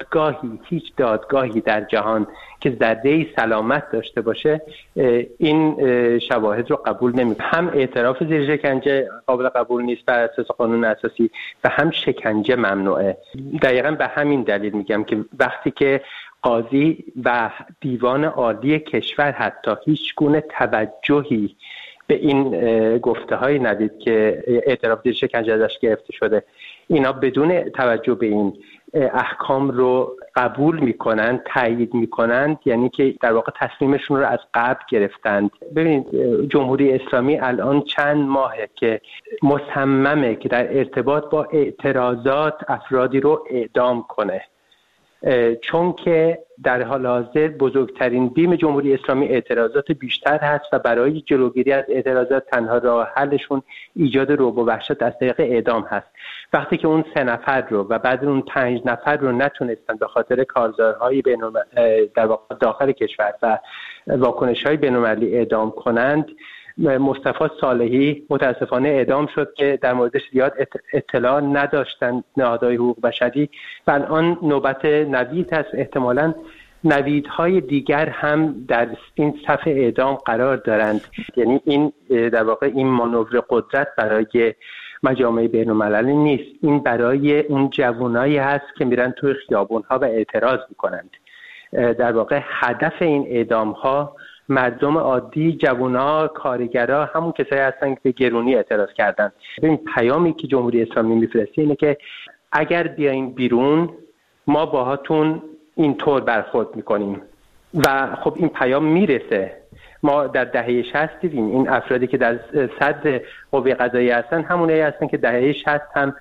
دادگاهی در جهان که ذره‌ای سلامت داشته باشه این شواهد رو قبول نمیکنه. هم اعتراف زیر شکنجه قابل قبول نیست بر اساس قانون اساسی و هم شکنجه ممنوعه. دقیقاً به همین دلیل میگم که وقتی که قاضی و دیوان عالی کشور حتی هیچ گونه توجهی به این گفته های نوید که اعتراف زیر شکنجه ازش گرفته شده، اینا بدون توجه به این احکام رو قبول میکنند، تایید میکنند، یعنی که در واقع تصمیمشون رو از قبل گرفتند. ببینید جمهوری اسلامی الان چند ماهه که مصممه که در ارتباط با اعتراضات افرادی رو اعدام کنه، چون که در حال حاضر بزرگترین بیم جمهوری اسلامی اعتراضات بیشتر هست و برای جلوگیری از اعتراضات تنها راه حلشون ایجاد رعب و وحشت از طریق اعدام هست. وقتی که اون 3 نفر رو و بعد اون 5 نفر رو نتونستن به خاطر کارزارهای در واقع داخل کشور و واکنش‌های بین‌المللی اعدام کنند، مصطفی صالحی متاسفانه اعدام شد که در موردش زیاد اطلاع نداشتن نهادهای حقوق بشری و الان نوبت نوید هست. احتمالاً نویدهای دیگر هم در این صف اعدام قرار دارند. یعنی این در واقع این مانور قدرت برای مجامع بین‌المللی نیست، این برای اون جوانایی هست که میرن توی خیابون‌ها و اعتراض میکنند. در واقع هدف این اعدام‌ها مردم عادی، جوونا، کارگرا، همون کسایی هستن که به گرونی اعتراض کردن. این پیامی که جمهوری اسلامی میفرسته اینه که اگر بیاین بیرون ما باهاتون اینطور برخورد میکنیم و خب این پیام میرسه. ما در دهه 60 دیدیم این افرادی که در صدر قوه قضاییه هستن همونایی هستن که دهه 60 هم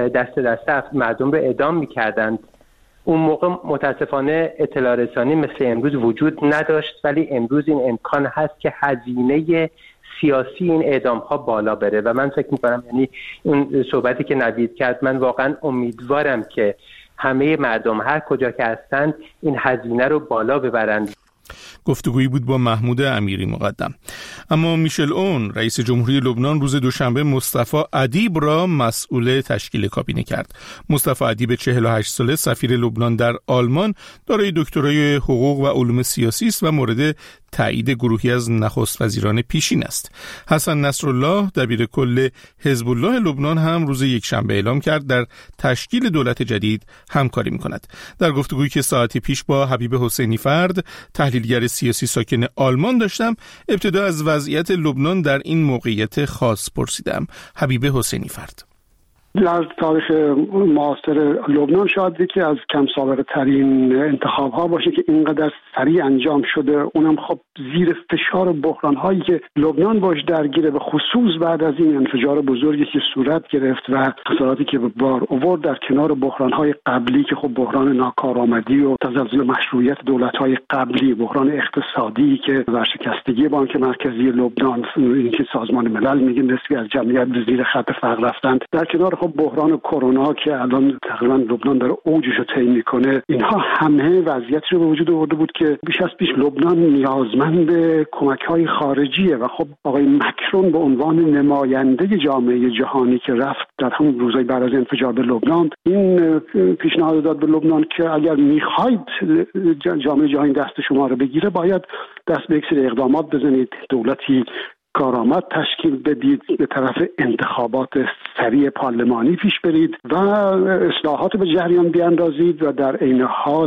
دست مردم رو اعدام میکردند. اون موقع متاسفانه اطلاع رسانی مثل امروز وجود نداشت، ولی امروز این امکان هست که هزینه سیاسی این اعدام ها بالا بره و من فکر میکنم یعنی اون صحبتی که نوید کرد، من واقعا امیدوارم که همه مردم هر کجا که هستند این هزینه رو بالا ببرند. گفتگویی بود با محمود امیری مقدم. اما میشل اون رئیس جمهوری لبنان روز دوشنبه مصطفی ادیب را مسئول تشکیل کابینه کرد. مصطفی ادیب 48 ساله سفیر لبنان در آلمان، دارای دکترای حقوق و علوم سیاسی است و مورد تایید گروهی از نخست وزیران پیشین است. حسن نصرالله دبیر کل حزب الله لبنان هم روز یکشنبه اعلام کرد در تشکیل دولت جدید همکاری می‌کند. در گفتگویی که ساعتی پیش با حبیب حسینی فرد، تحلیلگر سیاسی ساکن آلمان داشتم، ابتدا از وضعیت لبنان در این موقعیت خاص پرسیدم. حبیب حسینی فرد: در تاریخ معاصر لبنان شاید یکی از کم سابقه ترین انتخاب ها باشه که اینقدر سریع انجام شده، اونم خب زیر فشار بحران هایی که لبنان باش درگیره، به خصوص بعد از این انفجار بزرگی که صورت گرفت و خساراتی که به بار آورد، در کنار بحران های قبلی که خب بحران ناکارآمدی و تزلزل مشروعیت دولت های قبلی، بحران اقتصادی که ورشکستگی بانک مرکزی لبنان، اینکه سازمان ملل میگه نسبی از جمعیت زیر خط فقر رفتند، در کنار خب بحران کرونا که الان تقریبا لبنان داره اوجش رو طی میکنه، اینها همه وضعیتی رو به وجود آورده بود که بیش از پیش لبنان نیازمند کمک‌های خارجیه و خب آقای مکرون به عنوان نماینده جامعه جهانی که رفت در همون روزهای بعد از انفجار به لبنان، این پیشنهاد داد به لبنان که اگر میخواید جامعه جهانی دست شما رو بگیره باید دست به یک سری اقدامات بزنید، دولتی کارآمد تشکیل بدید، به طرف انتخابات سریع پارلمانی پیش برید و اصلاحات به جریان بیاندازید و در عین حال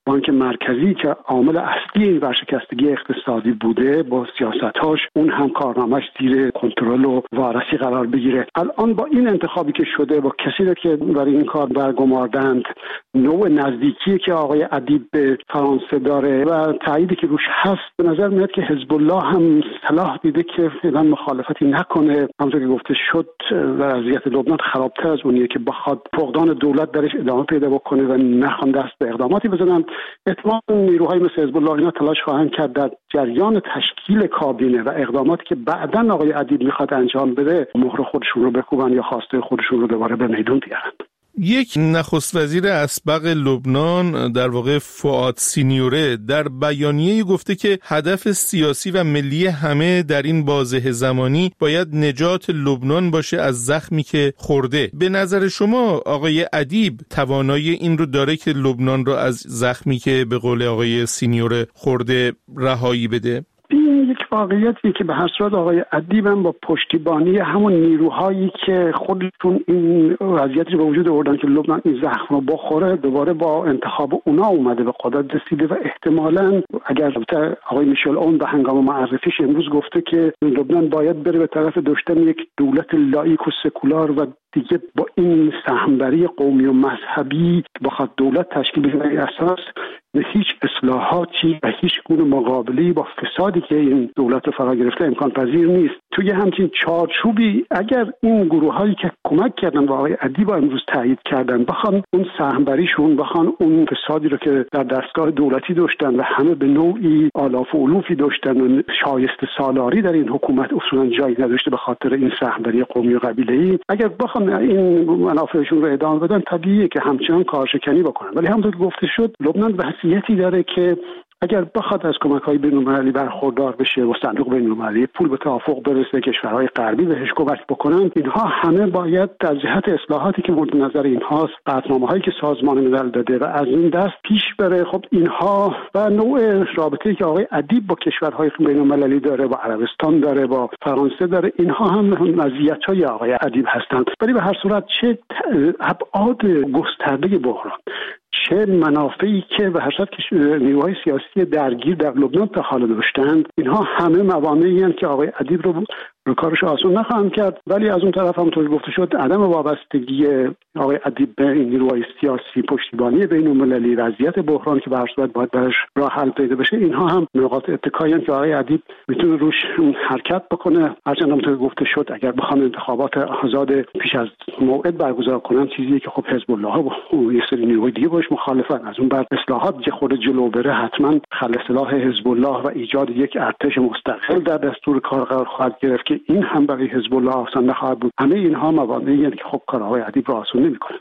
بانک مرکزی که عامل اصلی این ورشکستگی اقتصادی بوده با سیاستاش، اون هم کارنامه‌اش زیر کنترل و وارسی قرار بگیره. الان با این انتخابی که شده، با کسی رو که برای این کار برگماردند، نوع نزدیکی که آقای ادیب به فرانسه داره و تاییدی که روش هست، به نظر میاد که حزب الله هم صلاح دیده که فعلا مخالفتی نکنه. همونطور که گفته شد وضعیت لبنان خرابتر از اونیه که بخواد فقدان دولت درش ادامه پیدا بکنه و نخوان دست به اقداماتی بزنن. احتمال نیروهای مثل حزب الله اینا تلاش خواهند کرد در جریان تشکیل کابینه و اقداماتی که بعداً آقای ادیب میخواد انجام بده مهر خودشون رو بکوبن یا خواسته خودشون رو دوباره به میدون بیارن. یک نخست وزیر اسبق لبنان، در واقع فؤاد سینیوره، در بیانیه‌ای گفته که هدف سیاسی و ملی همه در این بازه زمانی باید نجات لبنان باشه از زخمی که خورده. به نظر شما آقای ادیب توانایی این رو داره که لبنان رو از زخمی که به قول آقای سینیوره خورده رهایی بده؟ این یک واقعیتیه که به هر صورت آقای ادیب هم با پشتیبانی همون نیروهایی که خودشون این وضعیتی به وجود آوردن که لبنان این زخم رو بخوره، دوباره با انتخاب اونا اومده به قدرت رسیده و احتمالاً اگر آقای میشل اون به هنگام معرفیش امروز گفته که لبنان باید بره به طرف داشتن یک دولت لاییک و سکولار و دیگه با این سهمبری قومی و مذهبی بخواد دولت تشکیل بده، اساس به هیچ اصلاحاتی و هیچ گونه مقابلی با فسادی که این دولت رو فرا گرفته امکان پذیر نیست. توی همچین چارچوبی اگر این گروهایی که کمک کردن با آقای ادیب امروز تایید کردن بخوان اون سهمبریشون، بخوان اون فسادی رو که در دستگاه دولتی داشتن و همه به نوعی آلاف و الوفی داشتن و شایسته سالاری در این حکومت اصولا جایی نداشته به خاطر این سهمبری قومی و قبیله‌ای، اگر بخوان این منافعشون رو ادامه بدن طبیعیه که همچنان کارشکنی بکنن. ولی همونطور که گفته شد لبنان وضعیتی داره که اگر بخواد از کمک‌های بین‌المللی برخوردار بشه و صندوق بین‌المللی پول به توافق برسه، کشورهای غربی بهش کمک بکنن، اینها همه باید در جهت اصلاحاتی که مورد نظر اینهاست، قطعنامه‌هایی که سازمان ملل داده و از این دست پیش بره. خب اینها و نوع رابطه‌ای که آقای ادیب با کشورهای بین‌المللی داره، با عربستان داره، با فرانسه داره، اینها هم مزیت‌های آقای ادیب هستند. ولی به هر صورت چه ابعاد گسترده بحران، چه منافعی که به هر صورت نیروهای سیاسی درگیر در لبنان تا حالا داشتند، اینها همه موانعی هستند که آقای ادیب رو کارش آسان نخواهم کرد. ولی از اون طرف هم طور گفته شد عدم وابستگی آقای ادیب به این نیروهای سیاسی، پشتیبانی بین‌المللی، وضعیت بحران که به هر صورت باید برش راه حل پیدا بشه، اینها هم نقاط اتکایی هستند که آقای ادیب میتونه روش حرکت بکنه. هرچند هم طور گفته شد اگر بخوان انتخابات آزاد پیش از موعد برگزار کنن، چیزی که خب حزب الله و یه سری نیروهای دیگه باش مخالفن، از اون بعد اصلاحات که خود جلو بره حتما خلع سلاح حزب الله و ایجاد یک ارتش مستقل در دستور کار قرار خواهد گرفت که این هم برای حزب الله آسان نخواهد بود. همه اینها موانعی هستند که خب کارهای ادیب را آسان نمی‌کنند.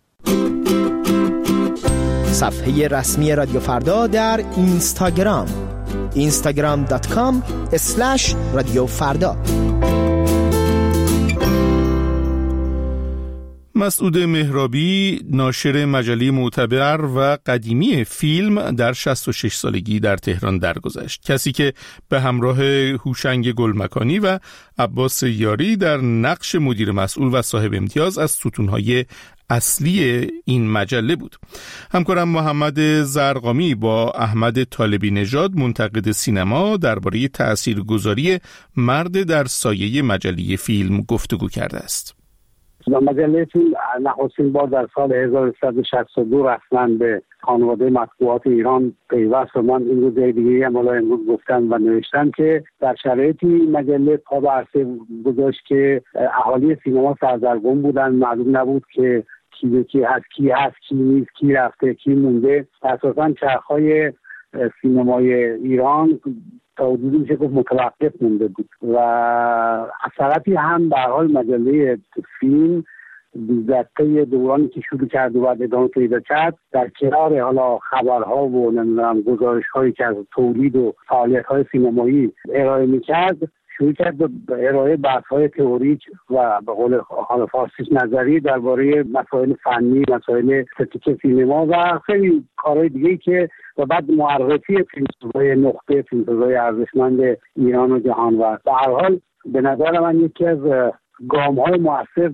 صفحه رسمی رادیو فردا در اینستاگرام instagram.com/رادیو فردا. مسعود مهرابی، ناشر مجله معتبر و قدیمی فیلم، در 66 سالگی در تهران درگذشت. کسی که به همراه هوشنگ گلمکانی و عباس یاری در نقش مدیر مسئول و صاحب امتیاز از ستونهای اصلی این مجله بود. همکارم محمد زرقامی با احمد طالبی نژاد، منتقد سینما، درباره تاثیرگذاری مرد در سایه مجله فیلم گفتگو کرده است. مجله فیلم نخستین بار در سال 1362 رسما به خانواده مطبوعات ایران پیوست و من این رو جای دیگه هم امروز گفتن و نوشتن که در شرایطی مجله پا به عرصه گذاشت که اهالی سینما سردرگم بودن، معلوم نبود که کی هست کی نیست، کی رفته کی مونده. اساساً چرخهای سینمای ایران تا حدودی میشه گفت متوقف مونده بود و از طرفی هم به هر حال مجله فیلم در طی دورانی که شروع کرد و بعد ادامه پیدا کرد، در کنار حالا خبرها و نمیدونم گزارش‌هایی که از تولید و فعالیت‌های سینمایی ارائه می‌کرد، شروع کرد به ارائه بحث‌های تئوریک و به قول حالا فارسیش نظری درباره مسائل فنی، مسائل استتیک سینما و خیلی کارهای دیگه‌ای که و بعد معرفی فیلمسازهای نخبه، فیلمسازهای ارزشمند ایران و جهان. و به هر حال به نظر من یکی از گام‌های مؤثر در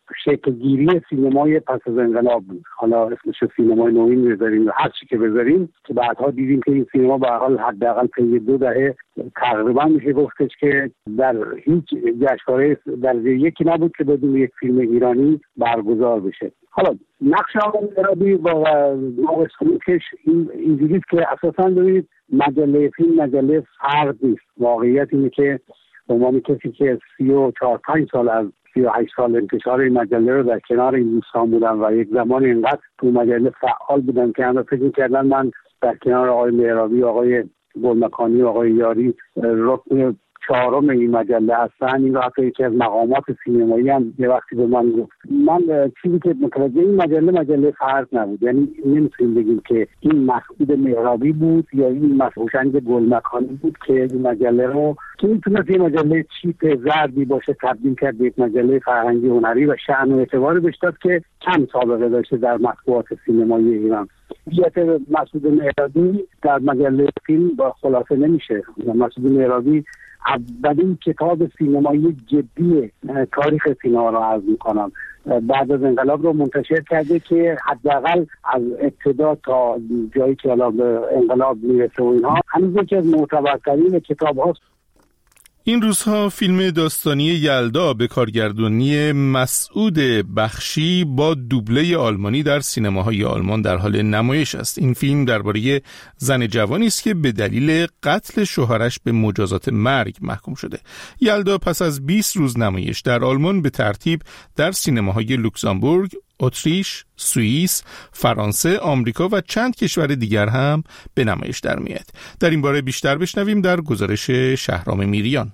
شکلگیری سینمای پس از انقلاب بود. حالا اسمش سینمای نوین بذاریم هر چی که بذاریم، که بعدها دیدیم که این سینما به هر حال حداقل طی 2 دهه تقریبا میشه گفتش که در هیچ جشنواره درجه یکی نبود که بدون یک فیلم ایرانی برگزار بشه. حالا نقش آقای مرادی با نوستوکش اینجوریست که اساساً ببینید مجله فیلم مجله فرد نیست. واقعیت اینه که به عنوان کسی که 34-35 سال از 38 سال انتشار این مجله رو در کنار این دوستان بودم و یک زمان اینقدر تو مجله فعال بودم که همه فکر می‌کردن من در کنار آقای مهرابی، آقای گلمکانی، آقای یاری رکن 4 این مجله هستن. این رو حتی یکی از مقامات سینمایی هم یه وقتی به من گفت. من چیزی که متوجه این مجله فرد نبود، یعنی نمیتونیم بگیم که این مسعود مهرابی بود یا این مسعود گلمکانی بود که این مجله رو که میتونست یه مجله چیپ زردی باشه تبدیل کرد به یک مجله فرهنگی هنری و شأن و اعتباری بهش داد که کم سابقه داشته در مطبوعات سینمایی ایران. بیات مسعود مهرابی در مجله فیلم با خلاصه نمیشه. مسعود مهرابی اولین کتاب سینمایی جدی تاریخ سینما را عرض میکنم بعد از انقلاب رو منتشر کرده که حداقل از ابتدا تا جایی که حالا به انقلاب میرسه و اینها هنوز یکی از معتبرترین کتاب هاست. این روزها فیلم داستانی یلدا به کارگردانی مسعود بخشی با دوبله آلمانی در سینماهای آلمان در حال نمایش است. این فیلم درباره زن جوانی است که به دلیل قتل شوهرش به مجازات مرگ محکوم شده. یلدا پس از 20 روز نمایش در آلمان به ترتیب در سینماهای لوکزامبورگ، اتریش، سوئیس، فرانسه، آمریکا و چند کشور دیگر هم به نمایش در میاد. در این باره بیشتر بشنویم در گزارش شهرام میریان.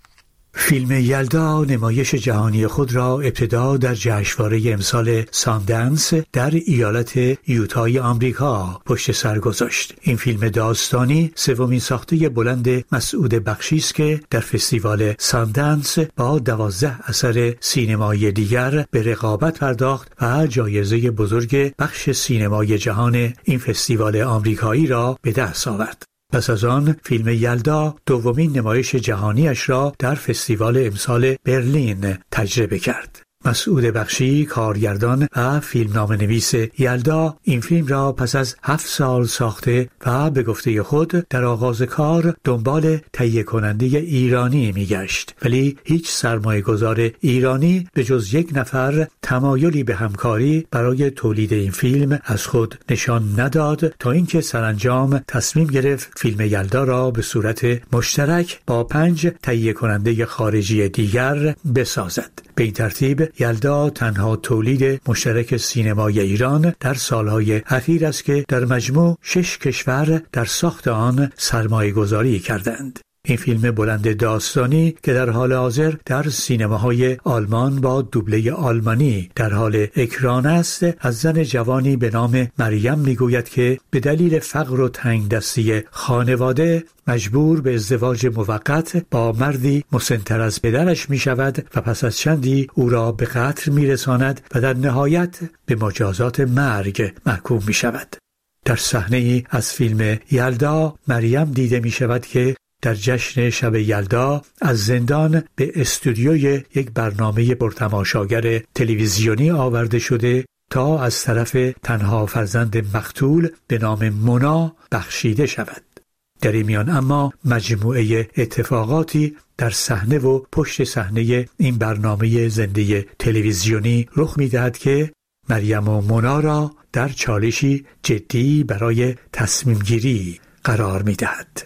فیلم یلدا نمایش جهانی خود را ابتدا در جشنواره امسال ساندنس در ایالت یوتای آمریکا پشت سر گذاشت. این فیلم داستانی سومین ساخته بلند مسعود بخشی است که در فستیوال ساندنس با 12 اثر سینمایی دیگر به رقابت پرداخت و جایزه بزرگ بخش سینمای جهان این فستیوال آمریکایی را به دست آورد. پس از آن فیلم یلدا دومین نمایش جهانیش را در فستیوال امسال برلین تجربه کرد. مسعود بخشی، کارگردان و فیلمنامه‌نویس یلدا، این فیلم را پس از 7 سال ساخته و به گفته خود در آغاز کار دنبال تهیه کننده ایرانی میگشت، ولی هیچ سرمایه‌گذار ایرانی به جز 1 نفر تمایلی به همکاری برای تولید این فیلم از خود نشان نداد تا اینکه سرانجام تصمیم گرفت فیلم یلدا را به صورت مشترک با 5 تهیه کننده خارجی دیگر بسازد. به این ترتیب یلدا تنها تولید مشترک سینمای ایران در سالهای اخیر است که در مجموع 6 کشور در ساخت آن سرمایه گذاری کردند. این فیلم بلند داستانی که در حال حاضر در سینماهای آلمان با دوبله آلمانی در حال اکران است، از زن جوانی به نام مریم میگوید که به دلیل فقر و تنگدستی خانواده مجبور به ازدواج موقت با مردی مسن‌تر از پدرش می شود و پس از چندی او را به قتل می رساند و در نهایت به مجازات مرگ محکوم می شود. در صحنه‌ای از فیلم یلدا مریم دیده می شود که در جشن شب یلدا از زندان به استودیوی یک برنامه پرتماشاگر تلویزیونی آورده شده تا از طرف تنها فرزند مقتول به نام مونا بخشیده شود. در این میان اما مجموعه اتفاقاتی در صحنه و پشت صحنه این برنامه زنده تلویزیونی رخ می‌دهد که مریم و مونا را در چالشی جدی برای تصمیم گیری قرار می‌دهد.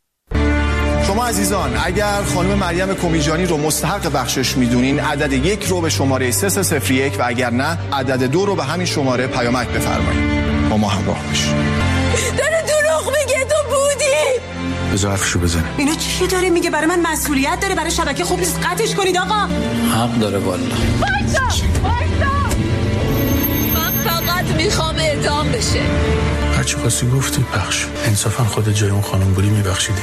شما عزیزان اگر خانم مریم کمیجانی رو مستحق بخشش میدونین عدد 1 رو به شماره 3301 و اگر نه عدد 2 رو به همین شماره پیامک بفرمایید. با ما همراه باشید. داره دروغ میگه، تو بودی. بذار حرفشو بزنه. اینو چی داره میگه؟ برای من مسئولیت داره، برای شبکه خوب نیست قطعش کنید آقا. حق داره والله. وایسا من فقط میخوام اعدام بشه. هرچی خواستی گفتی بخش. انصافا خود جای اون خانم بودی میبخشیدی.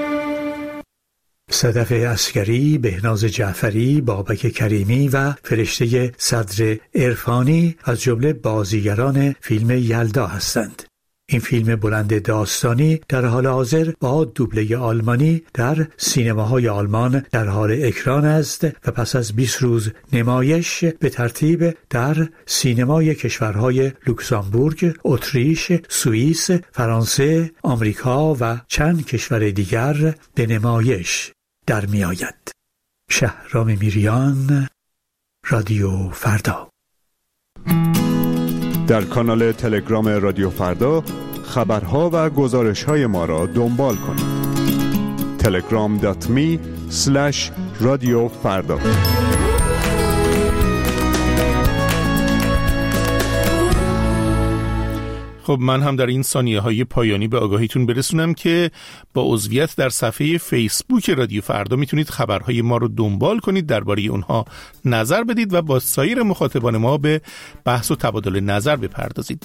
صدف عسکری، بهناز جعفری، بابک کریمی و فرشته صدر عرفانی از جمله بازیگران فیلم یلدا هستند. این فیلم بلند داستانی در حال حاضر با دوبله آلمانی در سینماهای آلمان در حال اکران است و پس از 20 روز نمایش به ترتیب در سینمای کشورهای لوکزامبورگ، اتریش، سوئیس، فرانسه، آمریکا و چند کشور دیگر به نمایش در می آید. شهرام میریان، رادیو فردا. در کانال تلگرام رادیو فردا خبرها و گزارش‌های ما را دنبال کنید. telegram.me/رادیو فردا. خب من هم در این ثانیه‌های پایانی به آگاهیتون برسونم که با عضویت در صفحه فیسبوک رادیو فردا میتونید خبرهای ما رو دنبال کنید، درباره اونها نظر بدید و با سایر مخاطبان ما به بحث و تبادل نظر بپردازید.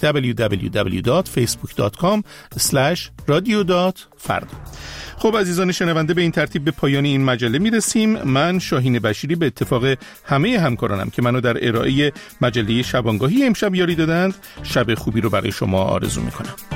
www.facebook.com/radio.farda. خب عزیزان شنونده، به این ترتیب به پایان این مجله میرسیم. من شاهین بشیری به اتفاق همه همکارانم که منو در ارائه مجله شبانگاهی امشب یاری دادند، شب خوبی رو برای شما آرزو میکنم.